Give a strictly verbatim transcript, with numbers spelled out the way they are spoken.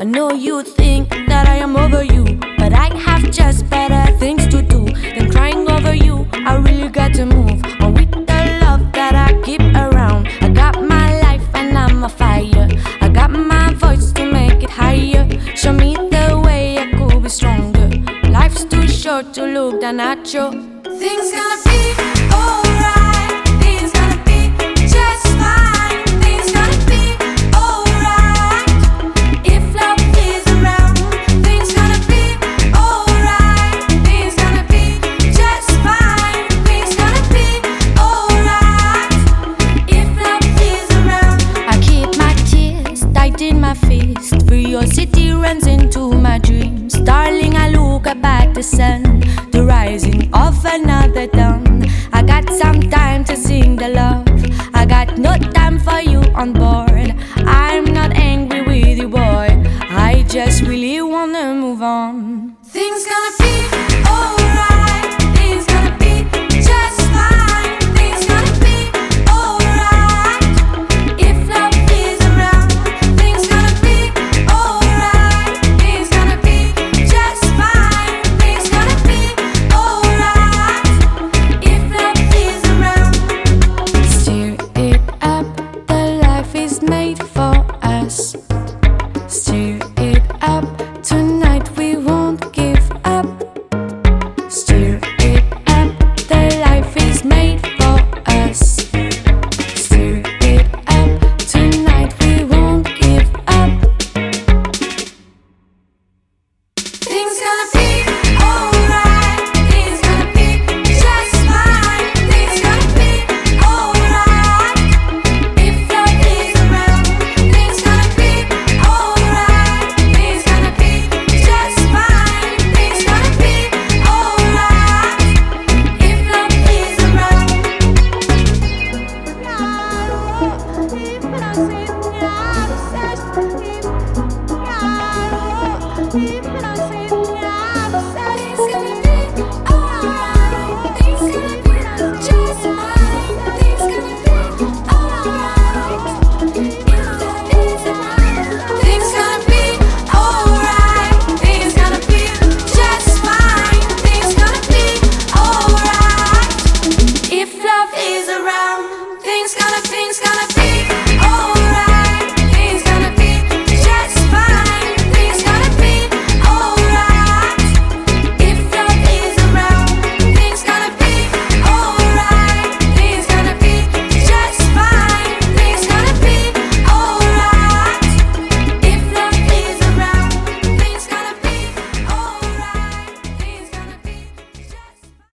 know you think that I am over you, but I have just better things to do than crying over you. I really got to move on with the love that I keep around. I got my life and I'm a fire. I got my voice to make it higher. Show me the way I could be stronger. Life's too short to look down at you. Things gonna be alright. Things gonna be just fine. Things gonna be alright. If love is around, things gonna be alright. Things gonna be just fine. Things gonna be alright. If love is around. I keep my tears tight in my fist. Curiosity runs into my dreams. Darling, I look up at the sun, the rising of another dawn. I got some time to sing the love. I got no time for you on board. I'm not angry with you, boy. I just really wanna move on. Things gonna be alright. Things gonna be just fine. Things gonna be alright. If love is around, things gonna be alright. Things gonna be just fine. Things gonna be alright. If love is around. Stir it up, the life is made for us. Stir it up, tonight we won't give up. Stir it up, the life is made for us. Stir it up, tonight we won't give up. Things gonna be alright. Things gonna be just fine. Things gonna be alright. If love is around, things gonna be alright. Things gonna be just fine. Things gonna be alright. If love is around. Things gonna be alright. Things gonna be just fine. Things gonna be alright. If love is around, things gonna, things gonna